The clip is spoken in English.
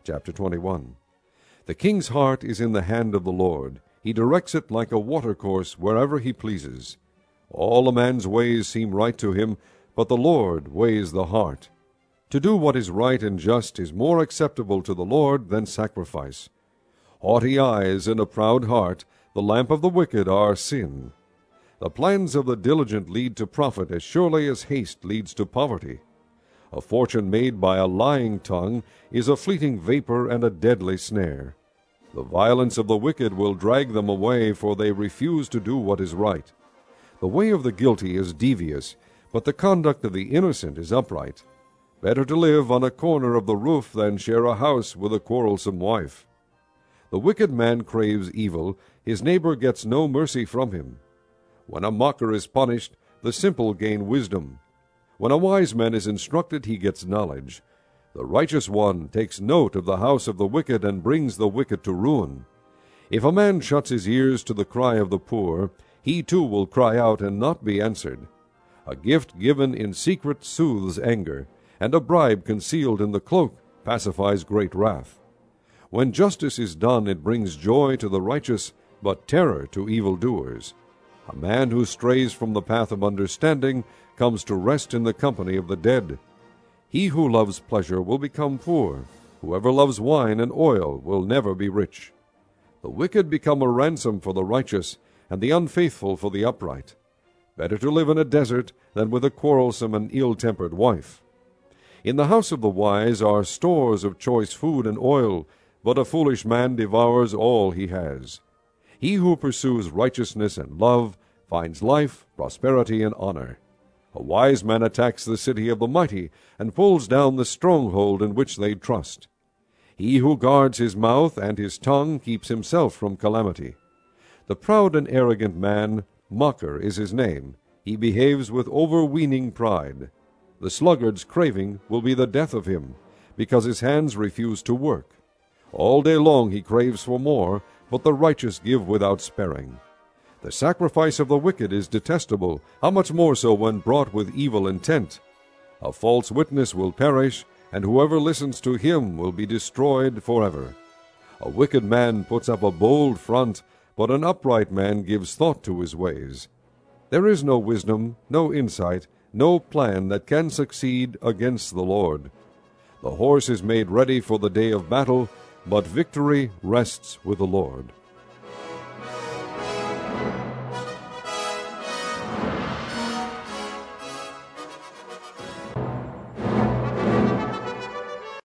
Chapter 21. The king's heart is in the hand of the Lord. He directs it like a watercourse wherever he pleases. All a man's ways seem right to him, but the Lord weighs the heart. To do what is right and just is more acceptable to the Lord than sacrifice. Haughty eyes and a proud heart, the lamp of the wicked, are sin. The plans of the diligent lead to profit as surely as haste leads to poverty. A fortune made by a lying tongue is a fleeting vapor and a deadly snare. The violence of the wicked will drag them away, for they refuse to do what is right. The way of the guilty is devious, but the conduct of the innocent is upright. Better to live on a corner of the roof than share a house with a quarrelsome wife. The wicked man craves evil, his neighbor gets no mercy from him. When a mocker is punished, the simple gain wisdom. When a wise man is instructed, he gets knowledge. The righteous one takes note of the house of the wicked and brings the wicked to ruin. If a man shuts his ears to the cry of the poor, he too will cry out and not be answered. A gift given in secret soothes anger, and a bribe concealed in the cloak pacifies great wrath. When justice is done, it brings joy to the righteous, but terror to evildoers. A man who strays from the path of understanding comes to rest in the company of the dead. He who loves pleasure will become poor. Whoever loves wine and oil will never be rich. The wicked become a ransom for the righteous, and the unfaithful for the upright. Better to live in a desert than with a quarrelsome and ill-tempered wife. In the house of the wise are stores of choice food and oil, but a foolish man devours all he has. He who pursues righteousness and love finds life, prosperity, and honor. A wise man attacks the city of the mighty and pulls down the stronghold in which they trust. He who guards his mouth and his tongue keeps himself from calamity. The proud and arrogant man, mocker is his name. He behaves with overweening pride. The sluggard's craving will be the death of him, because his hands refuse to work. All day long he craves for more, but the righteous give without sparing. The sacrifice of the wicked is detestable, how much more so when brought with evil intent. A false witness will perish, and whoever listens to him will be destroyed forever. A wicked man puts up a bold front, but an upright man gives thought to his ways. There is no wisdom, no insight, no plan that can succeed against the Lord. The horse is made ready for the day of battle, but victory rests with the Lord.